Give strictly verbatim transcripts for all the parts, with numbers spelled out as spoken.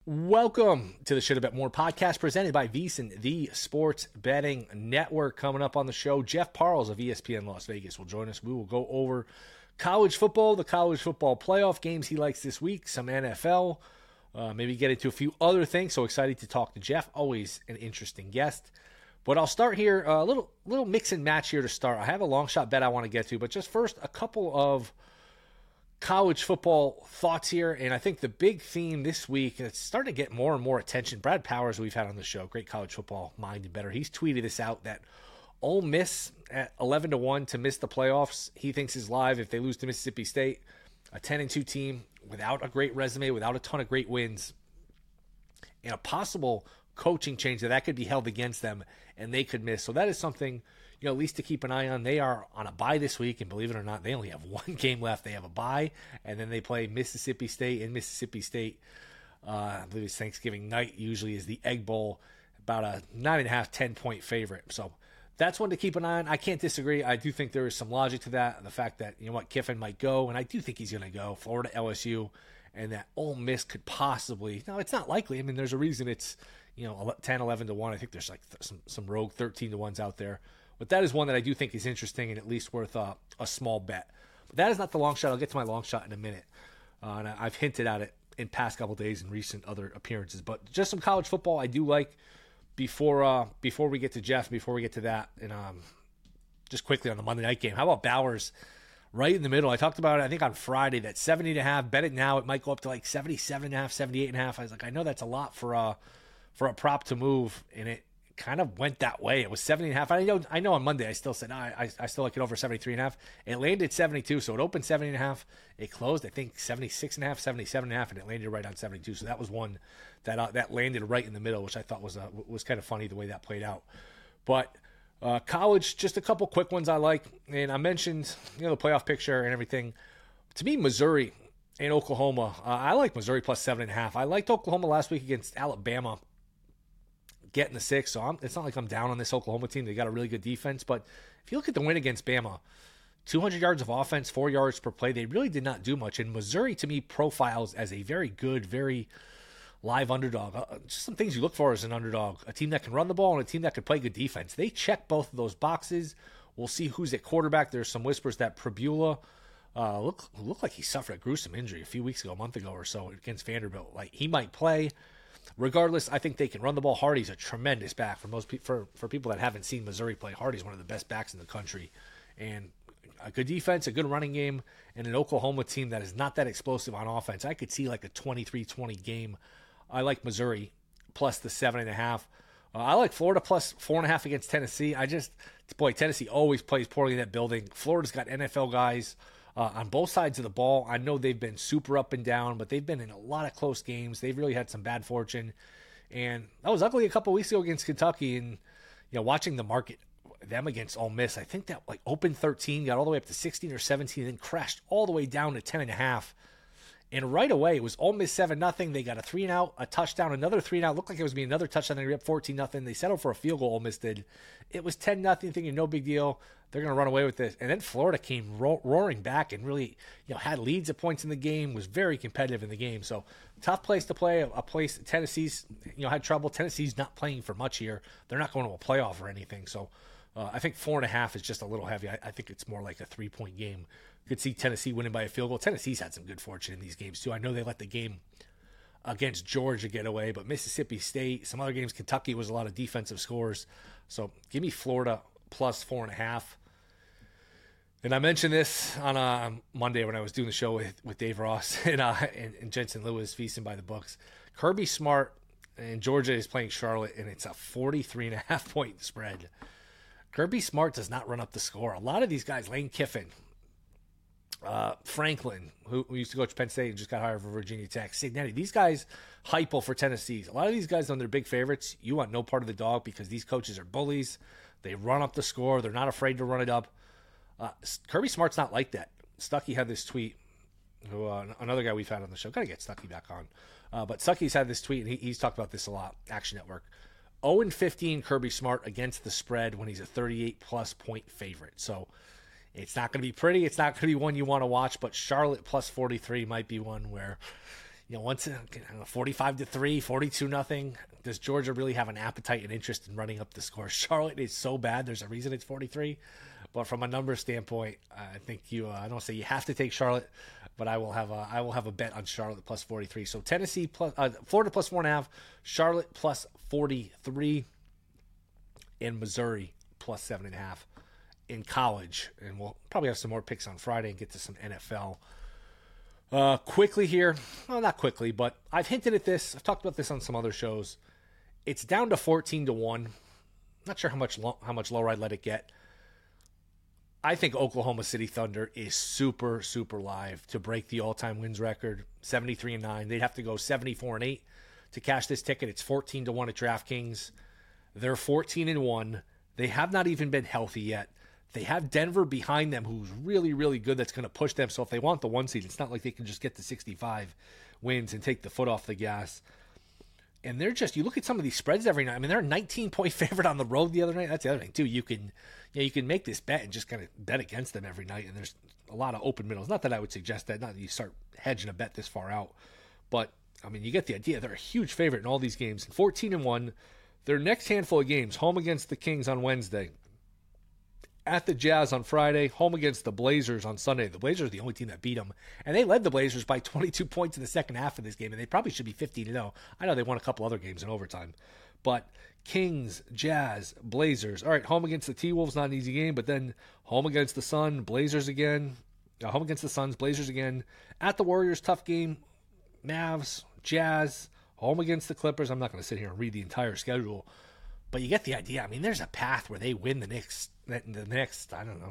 Welcome to the Should Have Bet More podcast presented by VSiN, the Sports Betting Network. Coming up on the show, Jeff Parles of E S P N Las Vegas will join us. We will go over college football, the college football playoff games he likes this week, some N F L, uh, maybe get into a few other things. So excited to talk to Jeff. Always an interesting guest. But I'll start here, a little little mix and match here to start. I have a long shot bet I want to get to, but just first, a couple of college football thoughts here, and I think the big theme this week, it's starting to get more and more attention. Brad Powers, we've had on the show, great college football mind and better. He's tweeted this out that Ole Miss at eleven to one to miss the playoffs. He thinks is live if they lose to Mississippi State, a ten and two team without a great resume, without a ton of great wins, and a possible coaching change that that could be held against them and they could miss. So that is something, you know, at least to keep an eye on. They are on a bye this week, and believe it or not, they only have one game left. They have a bye, and then they play Mississippi State. In Mississippi State, uh, I believe it's Thanksgiving night, usually is the Egg Bowl, about a nine and a half, ten point favorite. So that's one to keep an eye on. I can't disagree. I do think there is some logic to that. The fact that, you know what, Kiffin might go, and I do think he's going to go, Florida, L S U, and that Ole Miss could possibly, no, it's not likely. I mean, there's a reason it's, you know, ten, eleven to one. I think there's like th- some, some rogue thirteen to ones out there. But that is one that I do think is interesting and at least worth uh, a small bet. But that is not the long shot. I'll get to my long shot in a minute. Uh, and I, I've hinted at it in past couple days and recent other appearances. But just some college football I do like before uh, before we get to Jeff, before we get to that. And um, just quickly on the Monday night game, how about Bowers right in the middle? I talked about it, I think, on Friday, that seventy and a half. Bet it now. It might go up to like seventy-seven and a half, seventy-eight and a half. I was like, I know that's a lot for, uh, for a prop to move, and it kind of went that way. It was seventy and a half. I know I know on Monday I still said, no, I, I still like it over seventy-three and a half. It landed seventy-two, so it opened seventy and a half. It closed, I think, seventy-six and a half, seventy-seven and a half, and it landed right on seventy-two. So that was one that uh, that landed right in the middle, which I thought was uh, was kind of funny the way that played out. But uh, college, just a couple quick ones I like. And I mentioned, you know, the playoff picture and everything. To me, Missouri and Oklahoma, uh, I like Missouri plus seven and a half. I liked Oklahoma last week against Alabama, getting the six, so I'm, it's not like I'm down on this Oklahoma team. They got a really good defense, but if you look at the win against Bama, two hundred yards of offense, four yards per play, they really did not do much. And Missouri, to me, profiles as a very good, very live underdog. Uh, just some things you look for as an underdog, a team that can run the ball and a team that could play good defense. They check both of those boxes. We'll see who's at quarterback. There's some whispers that Prabula uh, look looked like he suffered a gruesome injury a few weeks ago, a month ago or so against Vanderbilt. Like, he might play. Regardless, I think they can run the ball. Hardy's a tremendous back. For most pe- for for people that haven't seen Missouri play, Hardy's one of the best backs in the country, and a good defense, a good running game, and an Oklahoma team that is not that explosive on offense. I could see like a twenty-three twenty game. I like Missouri plus the seven and a half. Uh, I like Florida plus four and a half against Tennessee. I just, boy, Tennessee always plays poorly in that building. Florida's got N F L guys Uh, on both sides of the ball. I know they've been super up and down, but they've been in a lot of close games. They've really had some bad fortune. And that was ugly a couple weeks ago against Kentucky. And, you know, watching the market, them against Ole Miss, I think that like opened thirteen, got all the way up to sixteen or seventeen, and then crashed all the way down to ten and a half. And right away, it was Ole Miss seven nothing. They got a three and out, a touchdown, another three and out. Looked like it was being another touchdown. They were up fourteen nothing. They settled for a field goal, Ole Miss did. It was ten nothing, thinking no big deal. They're going to run away with this. And then Florida came ro- roaring back and really, you know, had leads at points in the game, was very competitive in the game. So tough place to play, a place Tennessee's, you know, had trouble. Tennessee's not playing for much here. They're not going to a playoff or anything. So uh, I think four and a half is just a little heavy. I, I think it's more like a three-point game. Could see Tennessee winning by a field goal. Tennessee's had some good fortune in these games, too. I know they let the game against Georgia get away, but Mississippi State, some other games, Kentucky was a lot of defensive scores. So give me Florida plus four and a half. And I mentioned this on uh, Monday when I was doing the show with, with Dave Ross and, uh, and, and Jensen Lewis, feasting by the books. Kirby Smart and Georgia is playing Charlotte, and it's a forty-three and a half point spread. Kirby Smart does not run up the score. A lot of these guys, Lane Kiffin, Uh, Franklin, who, who used to coach Penn State and just got hired for Virginia Tech, Signetti, these guys hype for Tennessee. A lot of these guys, when they're big favorites, you want no part of the dog because these coaches are bullies. They run up the score. They're not afraid to run it up. Uh, Kirby Smart's not like that. Stuckey had this tweet, who uh, another guy we've had on the show. Got to get Stuckey back on. Uh, but Stuckey's had this tweet, and he, he's talked about this a lot, Action Network. oh and fifteen Kirby Smart against the spread when he's a thirty-eight plus point favorite. So it's not going to be pretty. It's not going to be one you want to watch, but Charlotte plus forty-three might be one where you know, once uh, forty-five to three, forty-two nothing. Does Georgia really have an appetite and interest in running up the score? Charlotte is so bad. There's a reason it's forty-three. But from a numbers standpoint, I think you. Uh, I don't say you have to take Charlotte, but I will have a I will have a bet on Charlotte plus forty-three. So Tennessee plus uh, Florida plus four and a half, Charlotte plus forty-three, and Missouri plus seven and a half in college. And we'll probably have some more picks on Friday and get to some N F L. Uh, quickly here, well, not quickly, but I've hinted at this. I've talked about this on some other shows. It's down to fourteen to one. Not sure how much low, how much lower I'd let it get. I think Oklahoma City Thunder is super, super live to break the all-time wins record, seventy-three and nine. They'd have to go seventy-four and eight to cash this ticket. It's fourteen to one at DraftKings. They're fourteen and one. They have not even been healthy yet. They have Denver behind them, who's really, really good. That's going to push them. So if they want the one seed, it's not like they can just get to sixty-five wins and take the foot off the gas. And they're just, you look at some of these spreads every night. I mean, they're a nineteen-point favorite on the road the other night. That's the other thing, too. You can, you know, you can make this bet and just kind of bet against them every night. And there's a lot of open middles. Not that I would suggest that. Not that you start hedging a bet this far out. But, I mean, you get the idea. They're a huge favorite in all these games. fourteen and one. Their next handful of games, home against the Kings on Wednesday, at the Jazz on Friday, home against the Blazers on Sunday. The Blazers are the only team that beat them, and they led the Blazers by twenty-two points in the second half of this game, and they probably should be fifteen to oh. I know they won a couple other games in overtime, but Kings, Jazz, Blazers. All right, home against the T-Wolves, not an easy game, but then home against the Sun, Blazers again. Uh, home against the Suns, Blazers again. At the Warriors, tough game. Mavs, Jazz, home against the Clippers. I'm not going to sit here and read the entire schedule, but you get the idea. I mean, there's a path where they win the next, the next, I don't know,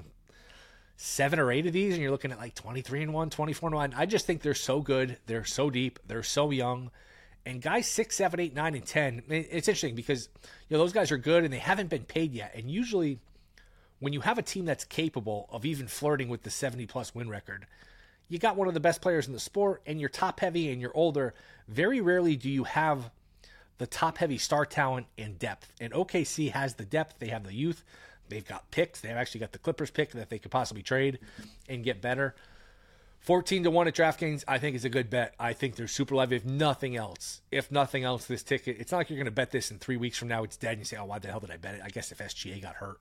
seven or eight of these, and you're looking at like twenty-three and one, twenty-four and one. I just think they're so good. They're so deep. They're so young. And guys six, seven, eight, nine, and ten, it's interesting because, you know, those guys are good and they haven't been paid yet. And usually when you have a team that's capable of even flirting with the seventy-plus win record, you got one of the best players in the sport and you're top-heavy and you're older. Very rarely do you have the top-heavy star talent and depth. And O K C has the depth. They have the youth. They've got picks. They've actually got the Clippers pick that they could possibly trade and get better. fourteen to one at DraftKings, I think is a good bet. I think they're super live. If nothing else, if nothing else, this ticket, it's not like you're going to bet this in three weeks from now. It's dead and you say, oh, why the hell did I bet it? I guess if S G A got hurt,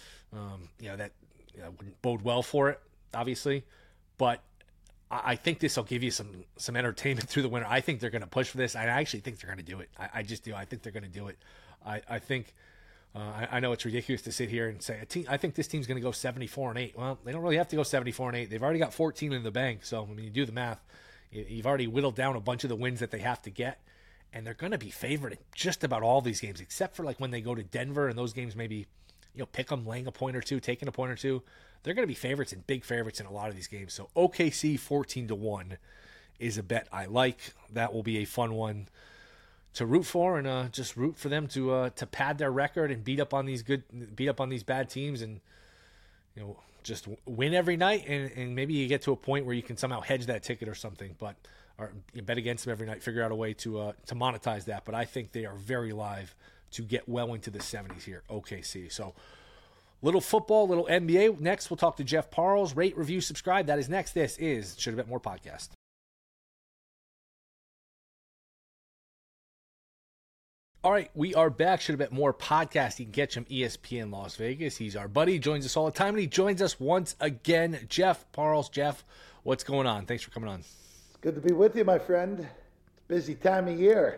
um, you know, that you know, wouldn't bode well for it, obviously. But I think this will give you some some entertainment through the winter. I think they're going to push for this. I actually think they're going to do it. I, I just do. I think they're going to do it. I, I think uh, I, I know it's ridiculous to sit here and say a team. I think this team's going to go seventy-four and eight. Well, they don't really have to go seventy-four and eight. They've already got fourteen in the bank. So I mean, you do the math. You've already whittled down a bunch of the wins that they have to get, and they're going to be favored in just about all these games, except for like when they go to Denver and those games maybe, you know, pick them, laying a point or two, taking a point or two. They're going to be favorites and big favorites in a lot of these games. So O K C fourteen to one is a bet I like. That will be a fun one to root for, and uh, just root for them to uh, to pad their record and beat up on these good, beat up on these bad teams, and you know just win every night. And, and maybe you get to a point where you can somehow hedge that ticket or something, but or you bet against them every night. Figure out a way to uh, to monetize that. But I think they are very live to get well into the seventies here. O K C. So. Little football, little N B A. Next, we'll talk to Jeff Parles. Rate, review, subscribe. That is next. This is Should Have Bet More podcast. All right, we are back. Should Have Bet More podcast. You can catch him E S P N Las Vegas. He's our buddy. He joins us all the time, and he joins us once again. Jeff Parles. Jeff, what's going on? Thanks for coming on. It's good to be with you, my friend. It's a busy time of year.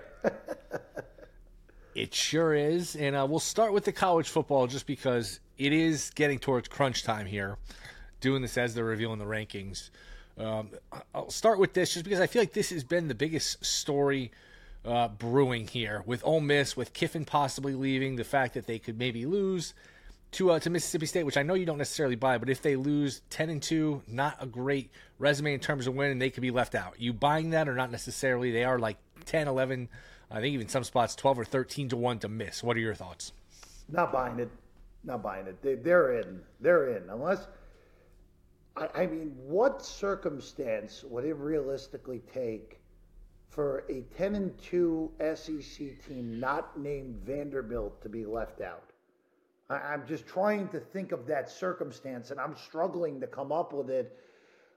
It sure is. And uh, we'll start with the college football just because it is getting towards crunch time here, doing this as they're revealing the rankings. Um, I'll start with this just because I feel like this has been the biggest story uh, brewing here with Ole Miss, with Kiffin possibly leaving, the fact that they could maybe lose to uh, to Mississippi State, which I know you don't necessarily buy, but if they lose ten and two, not a great resume in terms of winning, they could be left out. You buying that or not necessarily? They are like ten, eleven, I think even some spots twelve or thirteen to one to miss. What are your thoughts? Not buying it. Not buying it. They, they're in. They're in. Unless, I, I mean, what circumstance would it realistically take for a ten and two S E C team not named Vanderbilt to be left out? I, I'm just trying to think of that circumstance, and I'm struggling to come up with it.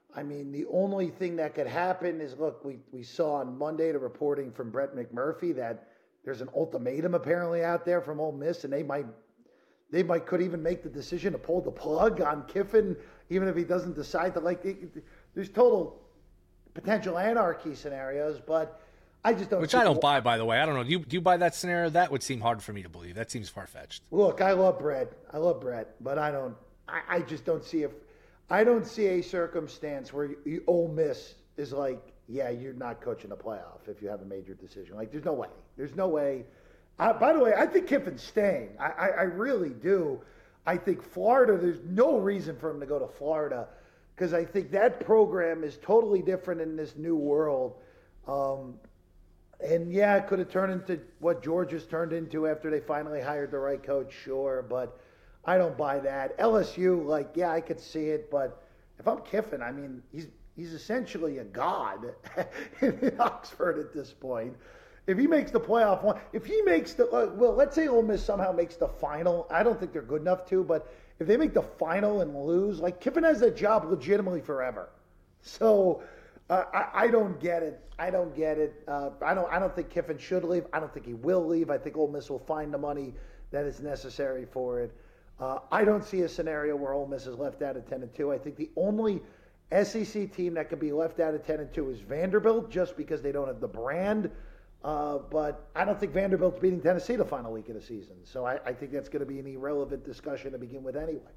I mean, the only thing that could happen is, look, we, we saw on Monday the reporting from Brett McMurphy that there's an ultimatum apparently out there from Ole Miss, and they might they might could even make the decision to pull the plug on Kiffin, even if he doesn't decide to like. It, there's total potential anarchy scenarios, but I just don't. Which I don't buy, by the way. I don't know. Do you do you buy that scenario? That would seem hard for me to believe. That seems far fetched. Look, I love Brett. I love Brett, but I don't. I, I just don't see if. I don't see a circumstance where you, you, Ole Miss is like, yeah, you're not coaching a playoff if you haven't made your decision. Like, there's no way. There's no way. Uh, by the way, I think Kiffin's staying. I, I, I really do. I think Florida, there's no reason for him to go to Florida because I think that program is totally different in this new world. Um, and, yeah, it could have turned into what Georgia's turned into after they finally hired the right coach, sure, but I don't buy that. L S U, like, yeah, I could see it, but if I'm Kiffin, I mean, he's he's essentially a god in Oxford at this point. If he makes the playoff one, if he makes the, well, let's say Ole Miss somehow makes the final. I don't think they're good enough to, but if they make the final and lose, like, Kiffin has that job legitimately forever. So uh, I, I don't get it. I don't get it. Uh, I don't. I don't think Kiffin should leave. I don't think he will leave. I think Ole Miss will find the money that is necessary for it. Uh, I don't see a scenario where Ole Miss is left out of ten and two. I think the only S E C team that could be left out of ten and two is Vanderbilt, just because they don't have the brand. Uh, but I don't think Vanderbilt's beating Tennessee the final week of the season. So I, I think that's going to be an irrelevant discussion to begin with anyway.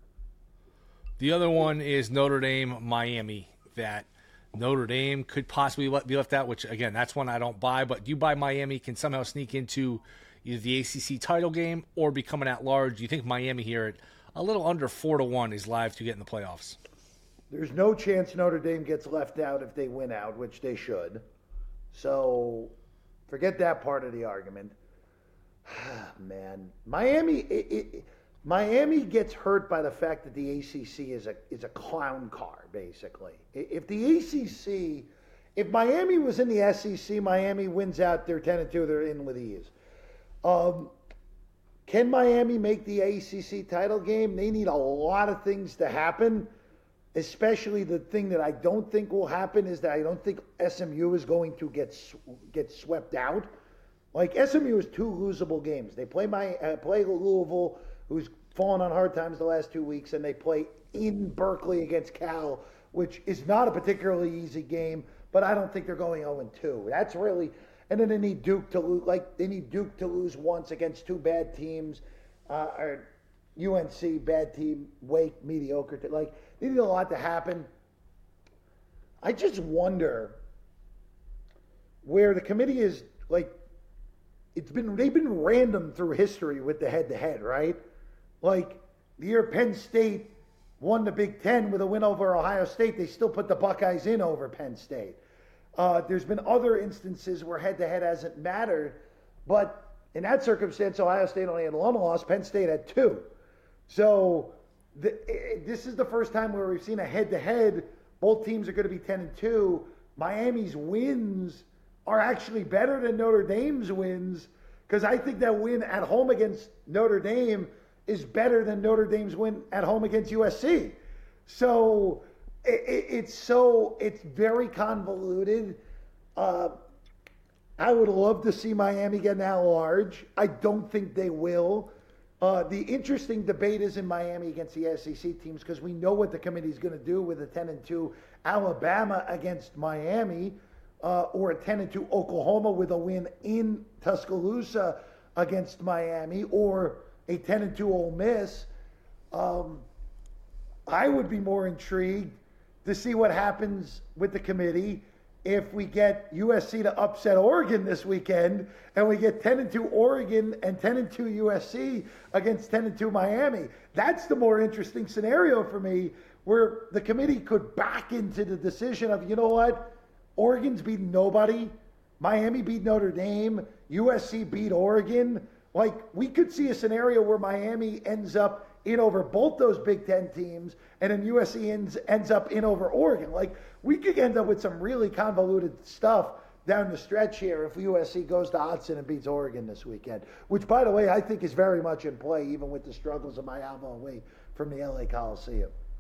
The other one is Notre Dame, Miami. That Notre Dame could possibly be left out, which, again, that's one I don't buy. But you buy Miami can somehow sneak into either the A C C title game or becoming at large. Do you think Miami here at a little under four to one is live to get in the playoffs? There's no chance Notre Dame gets left out if they win out, which they should. So forget that part of the argument. Man, Miami, it, it, Miami gets hurt by the fact that the A C C is a is a clown car, basically. If the A C C, if Miami was in the S E C, Miami wins out. They're ten and two. They're in with ease. Um, can Miami make the A C C title game? They need a lot of things to happen, especially the thing that I don't think will happen is that I don't think S M U is going to get get swept out. Like, S M U is two losable games. They play my uh, play Louisville, who's fallen on hard times the last two weeks, and they play in Berkeley against Cal, which is not a particularly easy game, but I don't think they're going oh and two. That's really... And then they need Duke to lose, like they need Duke to lose once against two bad teams, uh, or U N C bad team, Wake mediocre. Like, they need a lot to happen. I just wonder where the committee is. Like, it's been they've been random through history with the head-to-head, right? Like, the year Penn State won the Big Ten with a win over Ohio State, they still put the Buckeyes in over Penn State. Uh, there's been other instances where head-to-head hasn't mattered, but in that circumstance, Ohio State only had one loss, Penn State had two. So the, it, this is the first time where we've seen a head-to-head. Both teams are going to be ten and two. Miami's wins are actually better than Notre Dame's wins, because I think that win at home against Notre Dame is better than Notre Dame's win at home against U S C. So... It, it's so, it's very convoluted. Uh, I would love to see Miami get an at-large. I don't think they will. Uh, the interesting debate is in Miami against the S E C teams, because we know what the committee is going to do with a ten and two Alabama against Miami, uh, or a ten and two Oklahoma with a win in Tuscaloosa against Miami, or a ten and two Ole Miss. Um, I would be more intrigued to see what happens with the committee if we get U S C to upset Oregon this weekend, and we get ten and two Oregon and ten and two U S C against ten and two Miami. That's the more interesting scenario for me, where the committee could back into the decision of, you know what, Oregon's beaten nobody, Miami beat Notre Dame, U S C beat Oregon. Like, we could see a scenario where Miami ends up in over both those Big Ten teams, and then U S C ends, ends up in over Oregon. Like, we could end up with some really convoluted stuff down the stretch here if U S C goes to Autzen and beats Oregon this weekend, which, by the way, I think is very much in play, even with the struggles of Miami away from the L A Coliseum.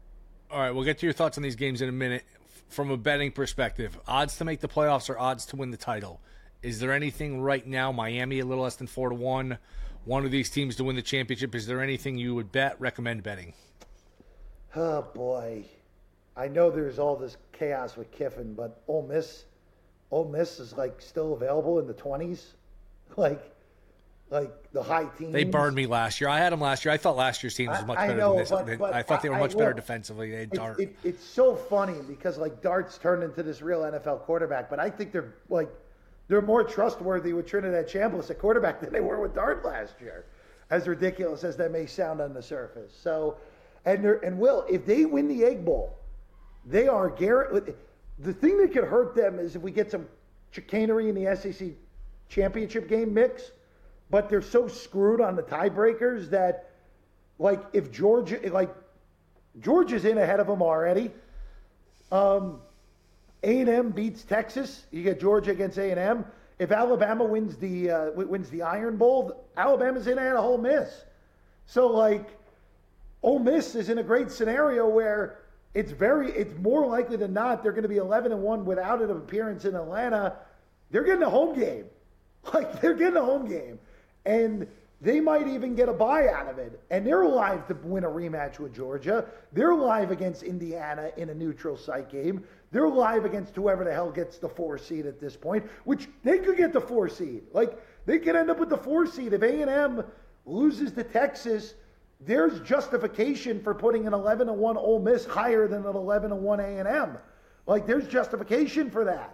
All right, we'll get to your thoughts on these games in a minute. From a betting perspective, odds to make the playoffs or odds to win the title. Is there anything right now, Miami a little less than four to one, one of these teams to win the championship? Is there anything you would bet, recommend betting? Oh, boy. I know there's all this chaos with Kiffin, but Ole Miss, Ole Miss is, like, still available in the twenties. Like, like the high teens. They burned me last year. I had them last year. I thought last year's team was much I, I better know, than this. but, but I thought they were much I, better look, defensively. They had it, Dart. It, it's so funny because, like, Dart's turned into this real N F L quarterback, but I think they're, like, they're more trustworthy with Trinidad Chambliss at quarterback than they were with Dart last year, as ridiculous as that may sound on the surface. So, and and Will, if they win the Egg Bowl, they are guaranteed. The thing that could hurt them is if we get some chicanery in the S E C championship game mix, but they're so screwed on the tiebreakers that, like, if Georgia, like, Georgia's in ahead of them already. Um, A and M beats Texas. You get Georgia against A and M. If Alabama wins the uh, wins the Iron Bowl, Alabama's in ahead of Ole Miss. So, like, Ole Miss is in a great scenario where it's very, it's more likely than not they're going to be eleven and one without an appearance in Atlanta. They're getting a home game. Like, they're getting a home game. And they might even get a bye out of it. And they're alive to win a rematch with Georgia. They're alive against Indiana in a neutral site game. They're alive against whoever the hell gets the four seed at this point, which they could get the four seed. Like, they could end up with the four seed. If A and M loses to Texas, there's justification for putting an eleven and one Ole Miss higher than an eleven and one A and M. Like, there's justification for that.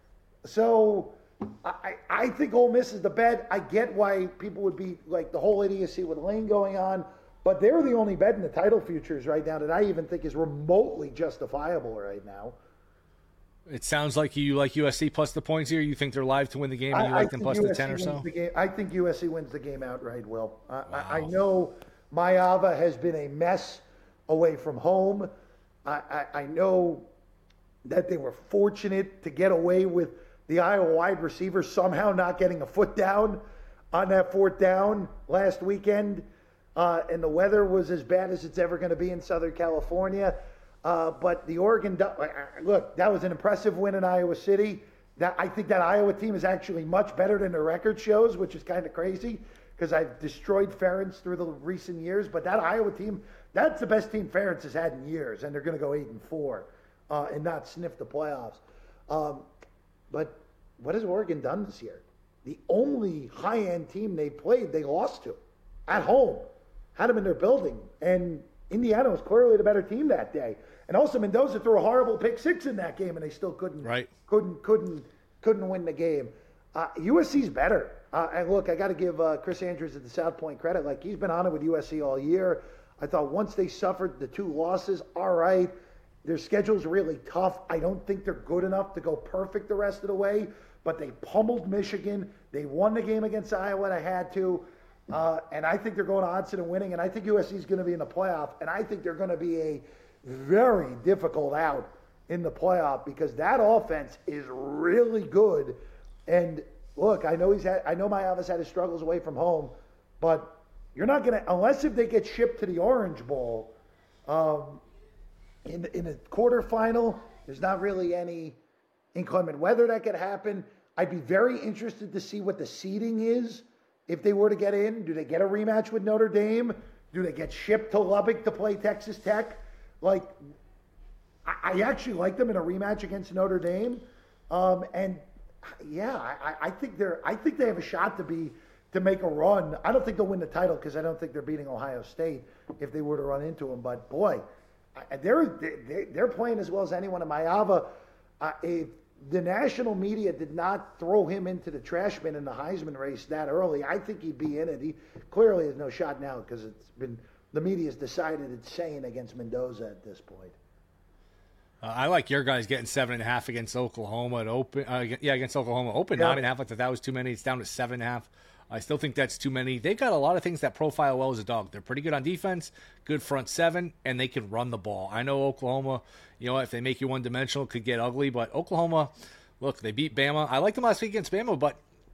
So I, I think Ole Miss is the bet. I get why people would be, like, the whole idiocy with Lane going on, but they're the only bet in the title futures right now that I even think is remotely justifiable right now. It sounds like you like U S C plus the points here. You think they're live to win the game, and you I, like I them plus U S C the ten or so? The game. I think U S C wins the game outright, Will. I, Wow. I, I know Maiyava has been a mess away from home. I, I, I know that they were fortunate to get away with the Iowa wide receiver somehow not getting a foot down on that fourth down last weekend. Uh, and the weather was as bad as it's ever going to be in Southern California. Uh, but the Oregon, look, that was an impressive win in Iowa City. That I think that Iowa team is actually much better than their record shows, which is kind of crazy because I've destroyed Ferentz through the recent years. But that Iowa team, that's the best team Ferentz has had in years, and they're going to go eight and four uh, and not sniff the playoffs. Um, but what has Oregon done this year? The only high-end team they played, they lost to at home. Had them in their building, and Indiana was clearly the better team that day. And also Mendoza threw a horrible pick six in that game, and they still couldn't, right. couldn't, couldn't, couldn't win the game. Uh, U S C's better. Uh, and look, I got to give uh, Chris Andrews at the South Point credit. Like, he's been on it with U S C all year. I thought once they suffered the two losses, all right, their schedule's really tough. I don't think they're good enough to go perfect the rest of the way, but they pummeled Michigan. They won the game against Iowa. They had to. Uh, and I think they're going to Odson and winning, and I think U S C is going to be in the playoff, and I think they're going to be a very difficult out in the playoff because that offense is really good. And look, I know he's had, I know Maiyava's had his struggles away from home, but you're not going to, unless if they get shipped to the Orange Bowl, um, in in a quarterfinal, there's not really any inclement weather that could happen. I'd be very interested to see what the seeding is. If they were to get in, do they get a rematch with Notre Dame? Do they get shipped to Lubbock to play Texas Tech? Like, I, I actually like them in a rematch against Notre Dame. Um, and yeah, I, I think they're. I think they have a shot to be to make a run. I don't think they'll win the title because I don't think they're beating Ohio State if they were to run into them. But boy, they're they, they're playing as well as anyone in Maiyava. Uh, if the national media did not throw him into the trash bin in the Heisman race that early, I think he'd be in it. He clearly has no shot now because it's been the media's decided it's sane against Mendoza at this point. Uh, I like your guys getting seven and a half against Oklahoma at open. Uh, yeah, against Oklahoma open Yeah. nine and a half. I thought that was too many. It's down to seven and a half. I still think that's too many. They got a lot of things that profile well as a dog. They're pretty good on defense, good front seven, and they can run the ball. I know Oklahoma, you know, if they make you one-dimensional, could get ugly. But Oklahoma, look, they beat Bama. I liked them last week against Bama, but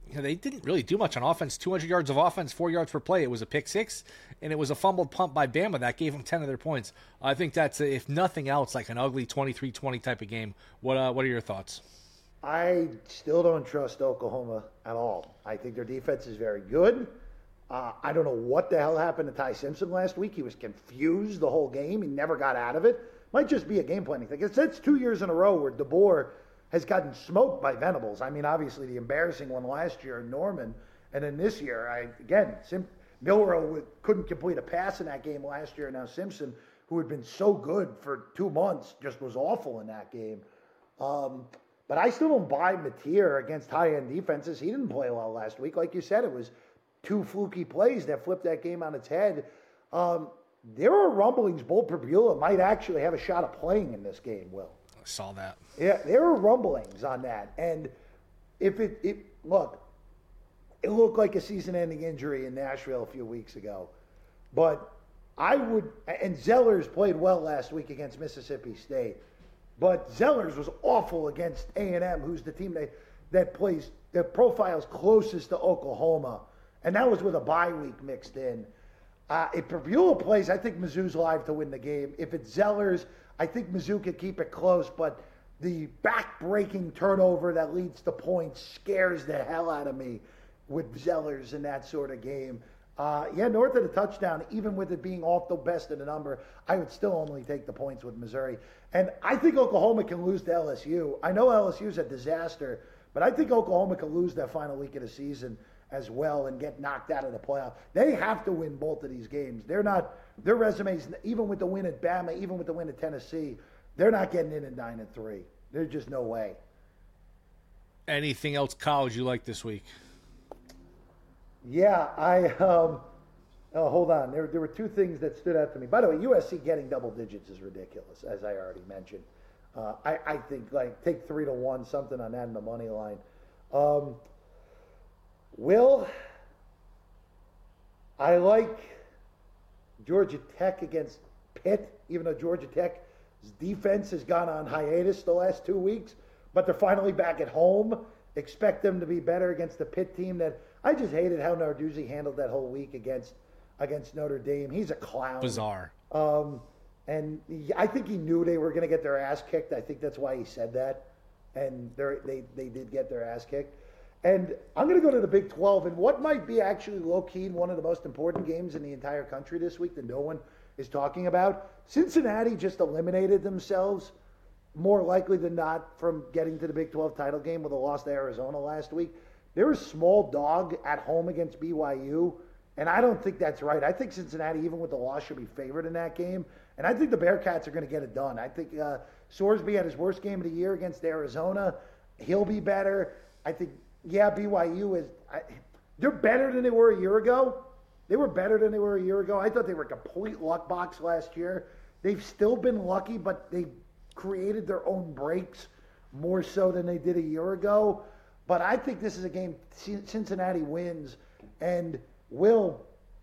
you know, they didn't really do much on offense. two hundred yards of offense, four yards per play. It was a pick six, and it was a fumbled punt by Bama that gave them ten of their points. I think that's, if nothing else, like an ugly twenty-three twenty type of game. What uh, What are your thoughts? I still don't trust Oklahoma at all. I think their defense is very good. Uh, I don't know what the hell happened to Ty Simpson last week. He was confused the whole game. He never got out of it. Might just be a game planning thing. It's, it's two years in a row where DeBoer has gotten smoked by Venables. I mean, obviously the embarrassing one last year in Norman, and then this year, I again, Sim, Milroe couldn't complete a pass in that game last year. Now Simpson, who had been so good for two months, just was awful in that game. Um, but I still don't buy Mateer against high-end defenses. He didn't play well last week. Like you said, it was two fluky plays that flipped that game on its head. Um, there are rumblings Bull Perbula might actually have a shot of playing in this game, Will. I saw that. Yeah, there are rumblings on that. And if it, it look, it looked like a season-ending injury in Nashville a few weeks ago. But I would, and Zellers played well last week against Mississippi State. But Zellers was awful against A and M, who's the team that, that plays, that profiles closest to Oklahoma. And that was with a bye week mixed in. Uh, if Perbula plays, I think Mizzou's live to win the game. If it's Zellers, I think Mizzou could keep it close, but the back-breaking turnover that leads to points scares the hell out of me with Zellers in that sort of game. Uh, yeah, north of the touchdown, even with it being off the best of the number, I would still only take the points with Missouri. And I think Oklahoma can lose to L S U. I know L S U's a disaster, but I think Oklahoma can lose that final week of the season as well and get knocked out of the playoff. They have to win both of these games. They're not, their resumes, even with the win at Bama, even with the win at Tennessee, they're not getting in at nine and three. There's just no way. Anything else college you like this week? Yeah, I, um, oh, hold on. There, there were two things that stood out to me. By the way, U S C getting double digits is ridiculous, as I already mentioned. Uh, I, I think, like, take three to one, something on that in the money line. Um, Will, I like Georgia Tech against Pitt, even though Georgia Tech's defense has gone on hiatus the last two weeks, but they're finally back at home. Expect them to be better against the Pitt team that I just hated how Narduzzi handled that whole week against against Notre Dame. He's a clown. Bizarre. Um, and he, I think he knew they were going to get their ass kicked. I think that's why he said that. And they they did get their ass kicked. And I'm going to go to the Big twelve, and what might be actually low-key one of the most important games in the entire country this week that no one is talking about. Cincinnati just eliminated themselves, more likely than not, from getting to the Big twelve title game with a loss to Arizona last week. They're a small dog at home against B Y U, and I don't think that's right. I think Cincinnati, even with the loss, should be favored in that game. And I think the Bearcats are going to get it done. I think uh, Sorsby had his worst game of the year against Arizona. He'll be better. I think, yeah, B Y U is I, – they're better than they were a year ago. They were better than they were a year ago. I thought they were a complete luck box last year. They've still been lucky, but they created their own breaks more so than they did a year ago. But I think this is a game Cincinnati wins. And Will,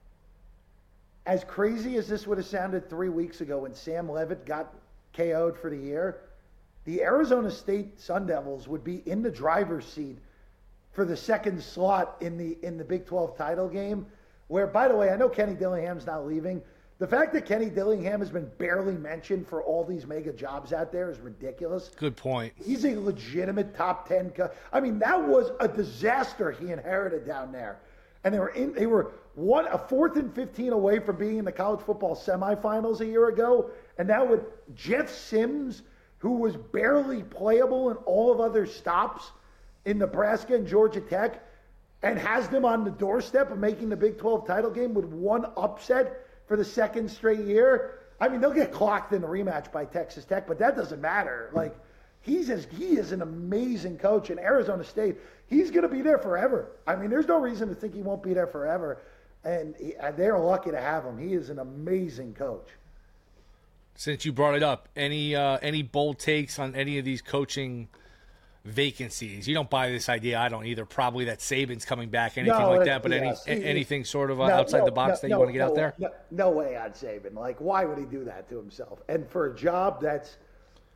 as crazy as this would have sounded three weeks ago when Sam Levitt got K O'd for the year, the Arizona State Sun Devils would be in the driver's seat for the second slot in the in the Big twelve title game. Where, by the way, I know Kenny Dillingham's not leaving. The fact that Kenny Dillingham has been barely mentioned for all these mega jobs out there is ridiculous. Good point. He's a legitimate top ten. Co- I mean, that was a disaster he inherited down there. And they were in, they were one a fourth and fifteen away from being in the college football semifinals a year ago. And now with Jeff Sims, who was barely playable in all of other stops in Nebraska and Georgia Tech, and has them on the doorstep of making the Big twelve title game with one upset for the second straight year. I mean, they'll get clocked in the rematch by Texas Tech, but that doesn't matter. Like, he's as, he is an amazing coach in Arizona State. He's going to be there forever. I mean, there's no reason to think he won't be there forever. And he, they're lucky to have him. He is an amazing coach. Since you brought it up, any uh, any bold takes on any of these coaching vacancies? You don't buy this idea. I don't either. Probably that Saban's coming back, anything no, like that. But yes. any he, anything sort of uh, no, outside no, the box no, that you no, want to get no, out there? No, no way on Saban. Like, why would he do that to himself? And for a job that's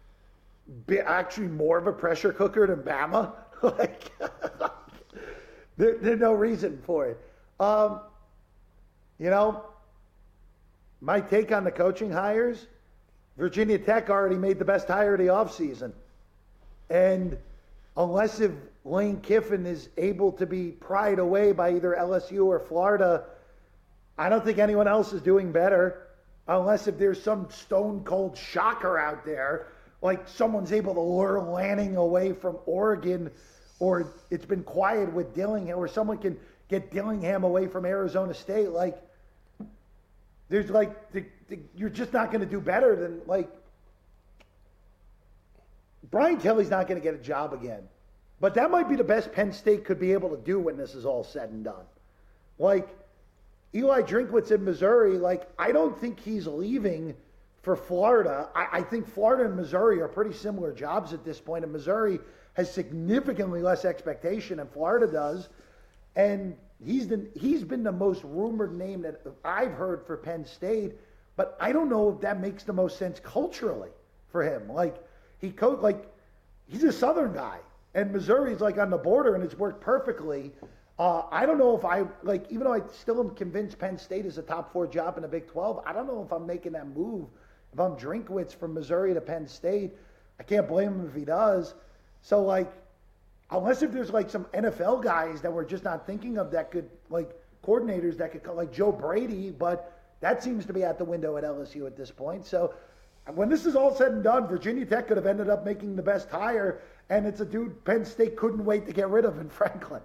be actually more of a pressure cooker than Bama, like, there, there's no reason for it. Um, you know, my take on the coaching hires, Virginia Tech already made the best hire of the offseason. And unless if Lane Kiffin is able to be pried away by either L S U or Florida, I don't think anyone else is doing better. Unless if there's some stone cold shocker out there, like someone's able to lure Lanning away from Oregon, or it's been quiet with Dillingham, or someone can get Dillingham away from Arizona State. Like, there's like, the, the, you're just not going to do better than, like, Brian Kelly's not going to get a job again. But that might be the best Penn State could be able to do when this is all said and done. Like, Eli Drinkwitz in Missouri, like, I don't think he's leaving for Florida. I, I think Florida and Missouri are pretty similar jobs at this point, and Missouri has significantly less expectation than Florida does. And he's the, he's been the most rumored name that I've heard for Penn State, but I don't know if that makes the most sense culturally for him. Like, he co- like he's a Southern guy, and Missouri's like on the border, and it's worked perfectly. Uh, I don't know if I, like, even though I still am convinced Penn State is a top four job in the Big twelve, I don't know if I'm making that move. If I'm Drinkwitz from Missouri to Penn State, I can't blame him if he does. So, like, unless if there's, like, some N F L guys that we're just not thinking of that could, like, coordinators that could come, like Joe Brady, but that seems to be out the window at L S U at this point. So, when this is all said and done, Virginia Tech could have ended up making the best hire, and it's a dude Penn State couldn't wait to get rid of in Franklin.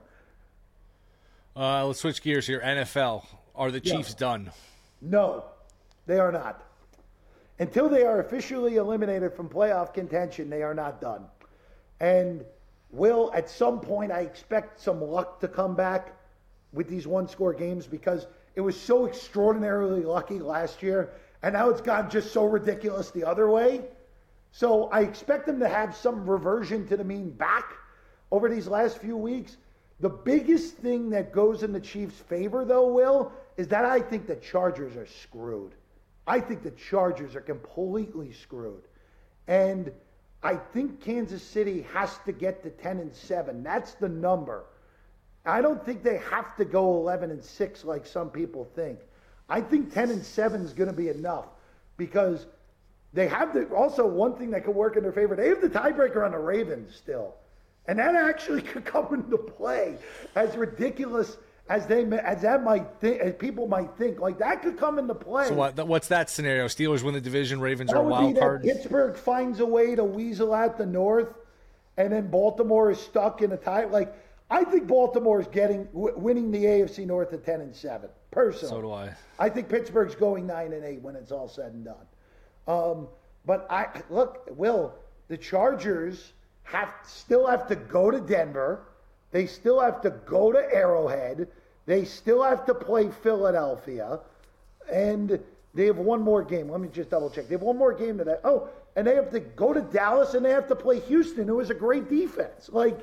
Uh, let's switch gears here. N F L. Are the Chiefs yeah. done? No, they are not. Until they are officially eliminated from playoff contention, they are not done. And will, at some point, I expect some luck to come back with these one-score games because it was so extraordinarily lucky last year, and now it's gone just so ridiculous the other way. So I expect them to have some reversion to the mean back over these last few weeks. The biggest thing that goes in the Chiefs' favor, though, Will, is that I think the Chargers are screwed. I think the Chargers are completely screwed. And I think Kansas City has to get to ten and seven. That's the number. I don't think they have to go eleven and six like some people think. I think ten and seven is going to be enough because they have the, also one thing that could work in their favor. They have the tiebreaker on the Ravens still. And that actually could come into play, as ridiculous as they as that might think, as people might think. Like, that could come into play. So what? What's that scenario? Steelers win the division. Ravens that are a wild card. Pittsburgh finds a way to weasel out the North, and then Baltimore is stuck in a tie. Like, I think Baltimore is getting w- winning the A F C North at ten and seven. Personally, so do I. I think Pittsburgh's going nine and eight when it's all said and done. Um, but I look, Will, the Chargers have still have to go to Denver. They still have to go to Arrowhead. They still have to play Philadelphia. And they have one more game. Let me just double check. They have one more game today. Oh, and they have to go to Dallas and they have to play Houston, who is a great defense. Like,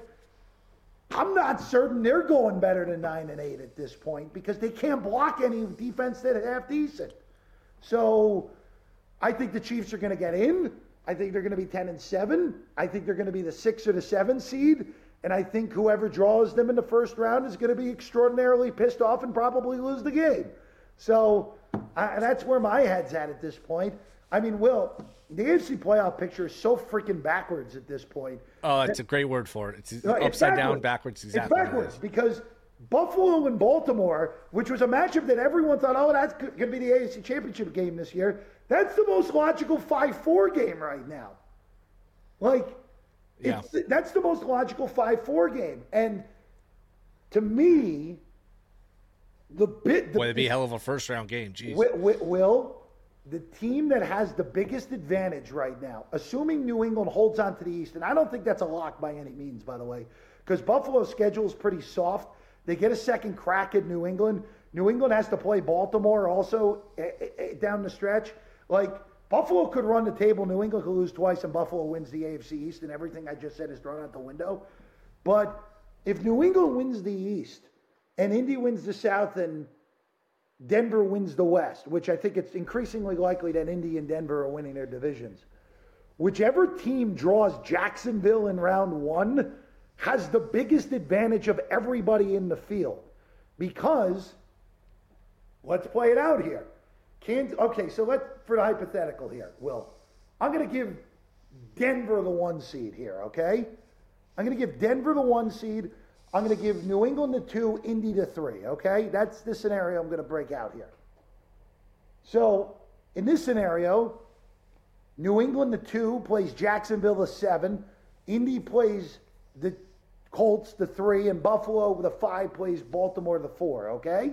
I'm not certain they're going better than nine and eight at this point because they can't block any defense that half decent. So I think the Chiefs are going to get in. I think they're going to be ten and seven. I think they're going to be the six or the seven seed. And I think whoever draws them in the first round is going to be extraordinarily pissed off and probably lose the game. So I, that's where my head's at at this point. I mean, Will, the A F C playoff picture is so freaking backwards at this point. Oh, it's a great word for it. It's uh, upside it's down, backwards. Exactly. It's backwards because Buffalo and Baltimore, which was a matchup that everyone thought, oh, that's going to be the A F C Championship game this year. That's the most logical five four game right now. Like, yeah. it's, that's the most logical five four game. And to me, the bit... The, Boy, it'd be a hell of a first-round game. Jeez. Will, the team that has the biggest advantage right now, assuming New England holds on to the East, and I don't think that's a lock by any means, by the way, because Buffalo's schedule is pretty soft. They get a second crack at New England. New England has to play Baltimore also down the stretch. Like, Buffalo could run the table. New England could lose twice, and Buffalo wins the A F C East, and everything I just said is thrown out the window. But if New England wins the East, and Indy wins the South, and Denver wins the West, which I think it's increasingly likely that Indy and Denver are winning their divisions, whichever team draws Jacksonville in round one has the biggest advantage of everybody in the field because, let's play it out here. Kansas, okay, so let's, for the hypothetical here, Will, I'm going to give Denver the one seed here, okay? I'm going to give Denver the one seed. I'm going to give New England the two, Indy the three, okay? That's the scenario I'm going to break out here. So, in this scenario, New England the two plays Jacksonville the seven, Indy plays the Colts the three, and Buffalo the five plays Baltimore the four, okay?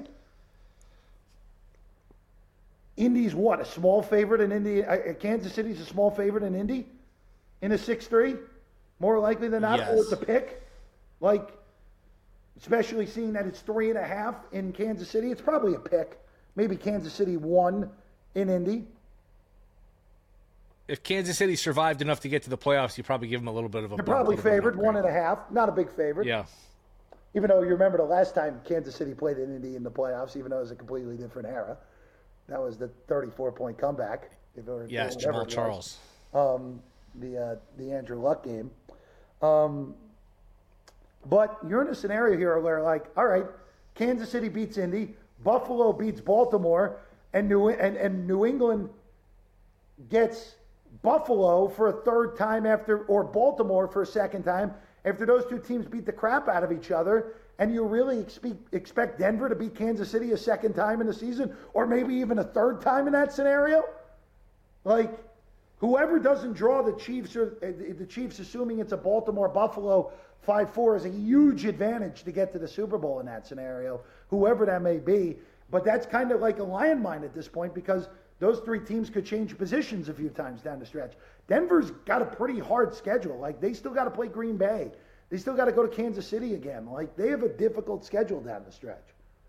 Indy's what, a small favorite in Indy? Uh, Kansas City's a small favorite in Indy? In a six three? More likely than not, yes. Or it's a pick? Like, especially seeing that it's three and a half in Kansas City, it's probably a pick. Maybe Kansas City won in Indy. If Kansas City survived enough to get to the playoffs, you probably give them a little bit of a. They're probably favored, one and a half. Not a big favorite. Yeah. Even though you remember the last time Kansas City played in Indy in the playoffs, even though it was a completely different era. That was the thirty-four point comeback. If it were, yes, Jamal Charles. Um, the uh, the Andrew Luck game. Um, but you're in a scenario here where, like, all right, Kansas City beats Indy, Buffalo beats Baltimore, and New and, and New England gets Buffalo for a third time after, or Baltimore for a second time after those two teams beat the crap out of each other. And you really expe- expect Denver to beat Kansas City a second time in the season, or maybe even a third time in that scenario? Like, whoever doesn't draw the Chiefs, or the Chiefs, assuming it's a Baltimore-Buffalo five four, is a huge advantage to get to the Super Bowl in that scenario, whoever that may be. But that's kind of like a lion mine at this point because those three teams could change positions a few times down the stretch. Denver's got a pretty hard schedule. Like, they still got to play Green Bay. They still got to go to Kansas City again. Like, they have a difficult schedule down the stretch.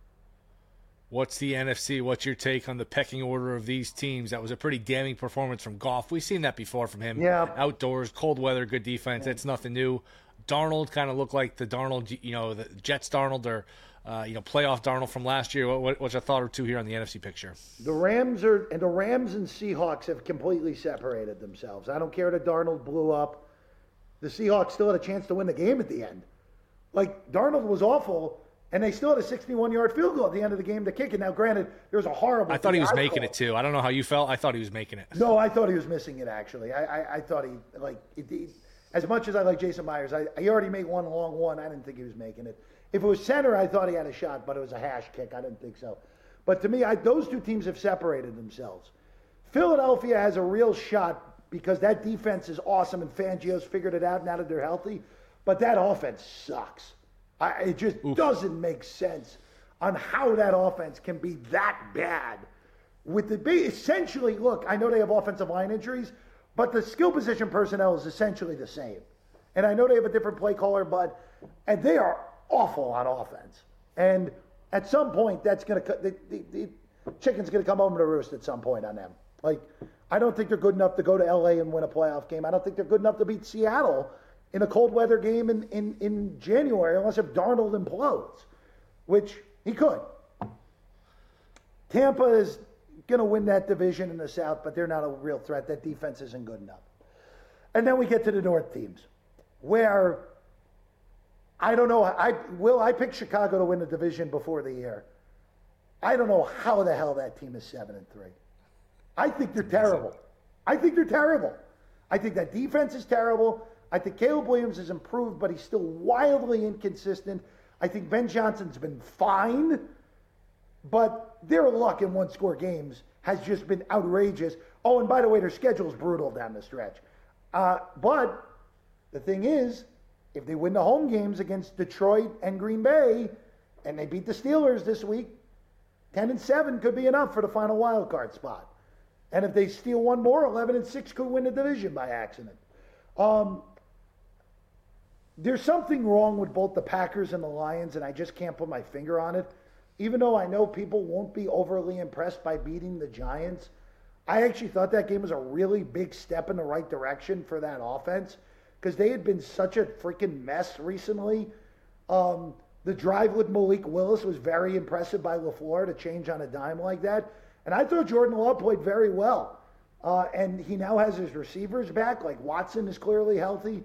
What's the N F C? What's your take on the pecking order of these teams? That was a pretty damning performance from Goff. We've seen that before from him. Yeah. Outdoors, cold weather, good defense. Yeah. That's nothing new. Darnold kind of looked like the Darnold, you know, the Jets Darnold or, uh, you know, playoff Darnold from last year. What, what's a thought or two here on the N F C picture? The Rams are, and the Rams and Seahawks have completely separated themselves. I don't care that Darnold blew up. The Seahawks still had a chance to win the game at the end. Like, Darnold was awful, and they still had a sixty-one-yard field goal at the end of the game to kick it. Now, granted, there was a horrible... I thought he was making call. it, too. I don't know how you felt. I thought he was making it. No, I thought he was missing it, actually. I I, I thought he, like, it, it, as much as I like Jason Myers, I, he already made one long one. I didn't think he was making it. If it was center, I thought he had a shot, but it was a hash kick. I didn't think so. But to me, I, those two teams have separated themselves. Philadelphia has a real shot because that defense is awesome and Fangio's figured it out now that they're healthy. But that offense sucks. I, it just Oof. doesn't make sense on how that offense can be that bad. With the essentially, look, I know they have offensive line injuries, but the skill position personnel is essentially the same. And I know they have a different play caller, but and they are awful on offense. And at some point, that's going to the, the, the chicken's going to come home to roost at some point on them. Like, I don't think they're good enough to go to L A and win a playoff game. I don't think they're good enough to beat Seattle in a cold weather game in, in, in January, unless if Darnold implodes, which he could. Tampa is going to win that division in the South, but they're not a real threat. That defense isn't good enough. And then we get to the North teams, where I don't know. I will. I picked Chicago to win the division before the year. I don't know how the hell that team is seven and three. I think they're terrible. I think they're terrible. I think that defense is terrible. I think Caleb Williams has improved, but he's still wildly inconsistent. I think Ben Johnson's been fine, but their luck in one-score games has just been outrageous. Oh, and by the way, their schedule's brutal down the stretch. Uh, but the thing is, if they win the home games against Detroit and Green Bay, and they beat the Steelers this week, ten and seven could be enough for the final wild card spot. And if they steal one more, eleven and six could win the division by accident. Um, there's something wrong with both the Packers and the Lions, and I just can't put my finger on it. Even though I know people won't be overly impressed by beating the Giants, I actually thought that game was a really big step in the right direction for that offense because they had been such a freaking mess recently. Um, the drive with Malik Willis was very impressive by LaFleur to change on a dime like that. And I thought Jordan Love played very well. Uh, and he now has his receivers back. Like Watson is clearly healthy.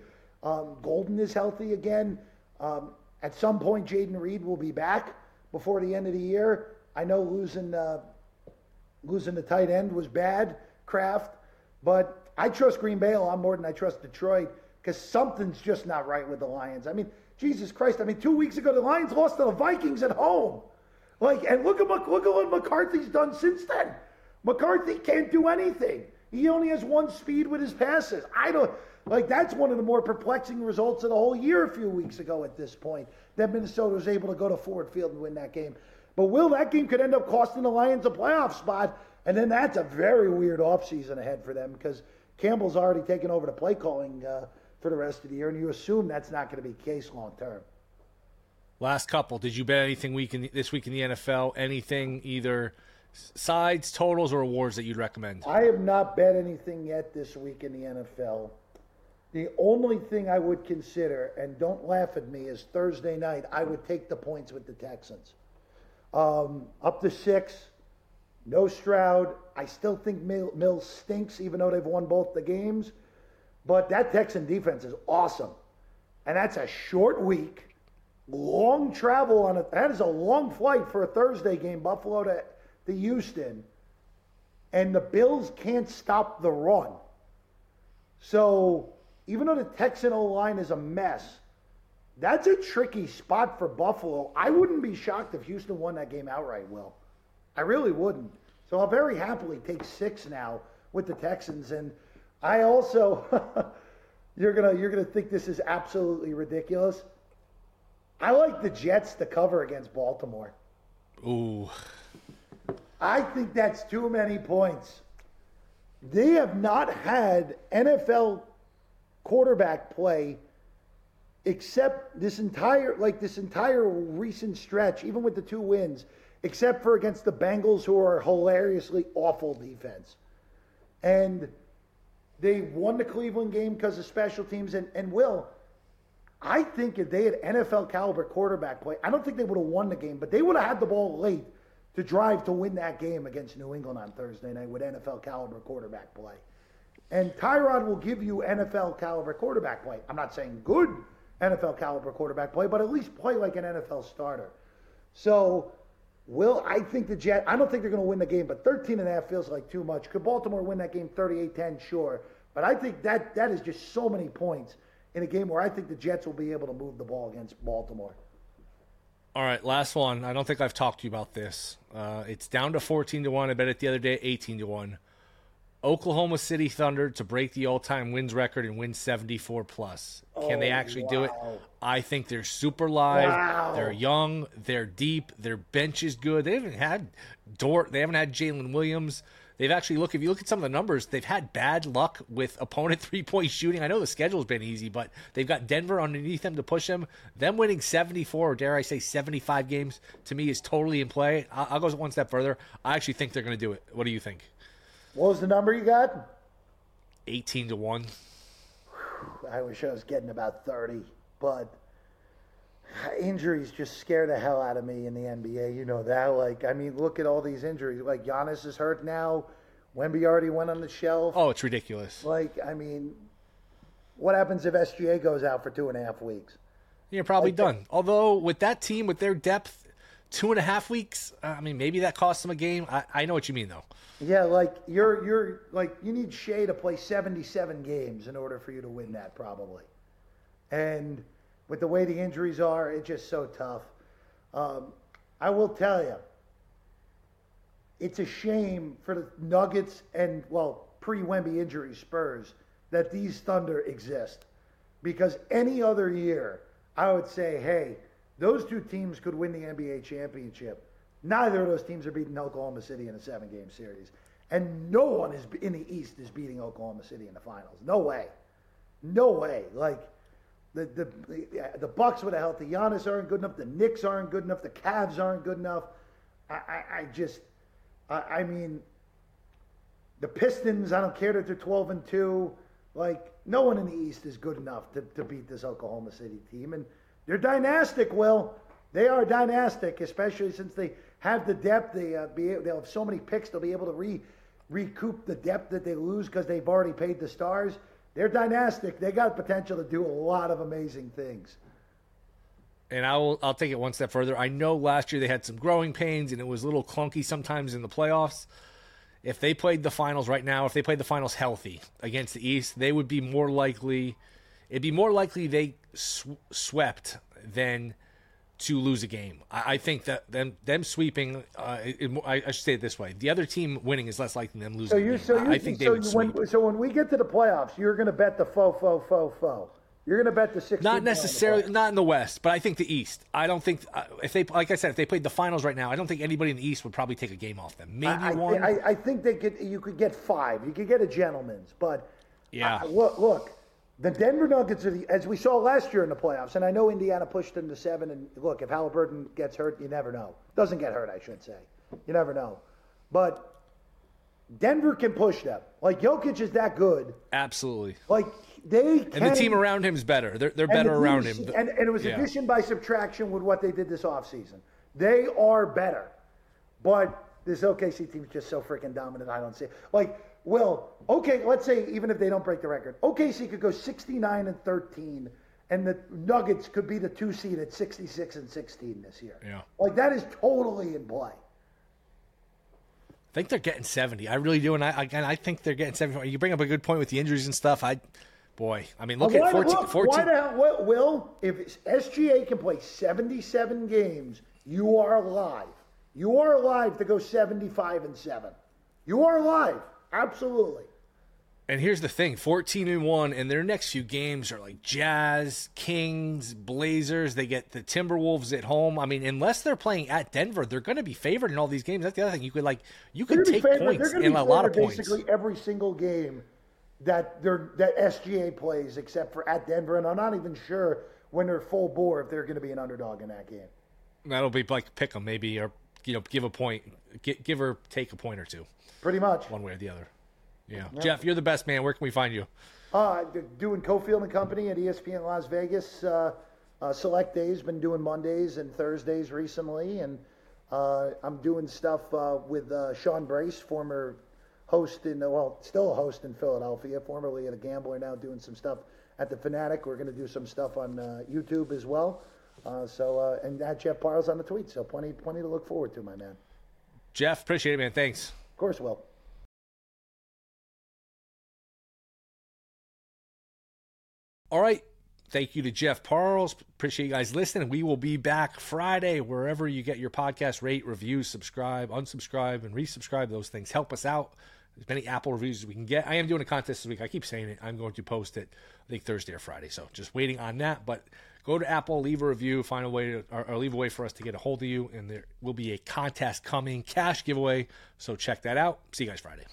Um, Golden is healthy again. Um, at some point, Jaden Reed will be back before the end of the year. I know losing uh, losing the tight end was bad, Kraft, but I trust Green Bay a lot more than I trust Detroit because something's just not right with the Lions. I mean, Jesus Christ! I mean, two weeks ago the Lions lost to the Vikings at home. Like, and look at look at what McCarthy's done since then. McCarthy can't do anything. He only has one speed with his passes. I don't like that's one of the more perplexing results of the whole year a few weeks ago at this point, that Minnesota was able to go to Ford Field and win that game. But Will, that game could end up costing the Lions a playoff spot, and then that's a very weird offseason ahead for them because Campbell's already taken over the play calling uh, for the rest of the year, and you assume that's not going to be the case long term. Last couple. Did you bet anything week in the, this week in the N F L? Anything, either sides, totals, or awards that you'd recommend? I have not bet anything yet this week in the N F L. The only thing I would consider, and don't laugh at me, is Thursday night, I would take the points with the Texans. Um, up to six, no Stroud. I still think Mills stinks, even though they've won both the games. But that Texan defense is awesome. And that's a short week, long travel on it. That is a long flight for a Thursday game, Buffalo to, to Houston. And the Bills can't stop the run. So even though the Texan O-line is a mess, that's a tricky spot for Buffalo. I wouldn't be shocked if Houston won that game outright, Will. I really wouldn't. So I'll very happily take six now with the Texans. And I also, you're gonna you're gonna think this is absolutely ridiculous. I like the Jets to cover against Baltimore. Ooh. I think that's too many points. They have not had N F L quarterback play except this entire, like this entire recent stretch, even with the two wins, except for against the Bengals, who are a hilariously awful defense. And they won the Cleveland game because of special teams. And, and Will, I think if they had N F L caliber quarterback play, I don't think they would have won the game, but they would have had the ball late to drive to win that game against New England on Thursday night with N F L caliber quarterback play. And Tyrod will give you N F L caliber quarterback play. I'm not saying good N F L caliber quarterback play, but at least play like an N F L starter. So, Will, I think the Jets, I don't think they're going to win the game, but thirteen and a half feels like too much. Could Baltimore win that game thirty-eight ten? Sure. But I think that that is just so many points in a game where I think the Jets will be able to move the ball against Baltimore. All right, last one. I don't think I've talked to you about this. Uh, it's down to fourteen to one. I bet it the other day, eighteen to one. Oklahoma City Thunder to break the all-time wins record and win seventy-four plus. Can oh, they actually wow. do it? I think they're super live. Wow. They're young. They're deep. Their bench is good. They haven't had Dort. They haven't had Jalen Williams. They've actually, look, if you look at some of the numbers, they've had bad luck with opponent three-point shooting. I know the schedule's been easy, but they've got Denver underneath them to push them. Them winning seventy-four, or dare I say seventy-five games, to me is totally in play. I'll, I'll go one step further. I actually think they're going to do it. What do you think? What was the number you got? eighteen to one. I wish I was getting about thirty, but injuries just scare the hell out of me in the N B A. You know that. Like, I mean, look at all these injuries. Like, Giannis is hurt now. Wemby already went on the shelf. Oh, it's ridiculous. Like, I mean, what happens if S G A goes out for two and a half weeks? You're probably like, done. Although, with that team, with their depth, two and a half weeks, I mean, maybe that costs them a game. I, I know what you mean, though. Yeah, like, you're, you're, like, you need Shea to play seventy-seven games in order for you to win that, probably. And with the way the injuries are, it's just so tough. Um, I will tell you, it's a shame for the Nuggets and, well, pre-Wemby injury Spurs that these Thunder exist. Because any other year, I would say, hey, those two teams could win the N B A championship. Neither of those teams are beating Oklahoma City in a seven-game series. And no one is in the East is beating Oklahoma City in the finals. No way. No way. Like, The the the, the Bucks with a healthy Giannis aren't good enough. The Knicks aren't good enough. The Cavs aren't good enough. I, I, I just, I, I mean, the Pistons, I don't care that they're twelve and two. Like, no one in the East is good enough to, to beat this Oklahoma City team. And they're dynastic, Will. They are dynastic, especially since they have the depth. They, uh, be, they'll have so many picks. They'll be able to re, recoup the depth that they lose because they've already paid the stars. They're dynastic. They got potential to do a lot of amazing things. And I'll I'll take it one step further. I know last year they had some growing pains and it was a little clunky sometimes in the playoffs. If they played the finals right now, if they played the finals healthy against the East, they would be more likely. It'd be more likely they sw- swept than to lose a game. I, I think that them them sweeping. Uh, it, I, I should say it this way: the other team winning is less likely than them losing. So you, a game. so you, I, I think so they would sweep. When, so when we get to the playoffs, you're going to bet the faux, faux, faux, faux. You're going to bet the six. Not necessarily, not in the West, but I think the East. I don't think uh, if they, like I said, if they played the finals right now, I don't think anybody in the East would probably take a game off them. Maybe I, one. I, I think they could. You could get five. You could get a gentleman's, but yeah. Uh, look, look, the Denver Nuggets are the, as we saw last year in the playoffs, and I know Indiana pushed them to seven. And look, if Halliburton gets hurt, you never know. Doesn't get hurt, I should say. You never know, but Denver can push them. Like Jokic is that good. Absolutely. Like. They can, and the team around him is better. They're, they're better the around team, him. And, and it was yeah. addition by subtraction with what they did this offseason. They are better. But this O K C team is just so freaking dominant, I don't see it. Like, well, okay, let's say even if they don't break the record, O K C could go sixty-nine and thirteen, and the Nuggets could be the two seed at sixty-six and sixteen this year. Yeah. Like, that is totally in play. I think they're getting seventy. I really do. And I, again, I think they're getting seventy. You bring up a good point with the injuries and stuff. I... Boy, I mean, look why, at fourteen. Look, fourteen. Why the hell, what, Will, if S G A can play seventy-seven games, you are alive. You are alive to go seventy-five and seven. You are alive. Absolutely. And here's the thing, fourteen and one, and their next few games are like Jazz, Kings, Blazers. They get the Timberwolves at home. I mean, unless they're playing at Denver, they're going to be favored in all these games. That's the other thing. You could like you could take points in a lot of points. Basically every single game that they're that S G A plays, except for at Denver, and I'm not even sure when they're full bore if they're going to be an underdog in that game. That'll be like pick them maybe, or you know, give a point, give, give or take a point or two. Pretty much, one way or the other. Yeah, yep. Jeff, you're the best man. Where can we find you? Uh, doing Cofield and Company at E S P N Las Vegas. Uh, uh, select days, been doing Mondays and Thursdays recently, and uh, I'm doing stuff uh, with uh, Sean Brace, former host in, well, still a host in Philadelphia, formerly at a Gambler, now doing some stuff at the Fanatic. We're going to do some stuff on uh, YouTube as well. Uh, so, uh, and at Jeff Parles on the tweet. So plenty, plenty to look forward to, my man. Jeff, appreciate it, man. Thanks. Of course, Will. All right. Thank you to Jeff Parles. Appreciate you guys listening. We will be back Friday, wherever you get your podcast. Rate, review, subscribe, unsubscribe, and resubscribe. Those things help us out. As many Apple reviews as we can get. I am doing a contest this week. I keep saying it. I'm going to post it, I think, Thursday or Friday. So just waiting on that. But go to Apple, leave a review, find a way to, or, or leave a way for us to get a hold of you. And there will be a contest coming, cash giveaway. So check that out. See you guys Friday.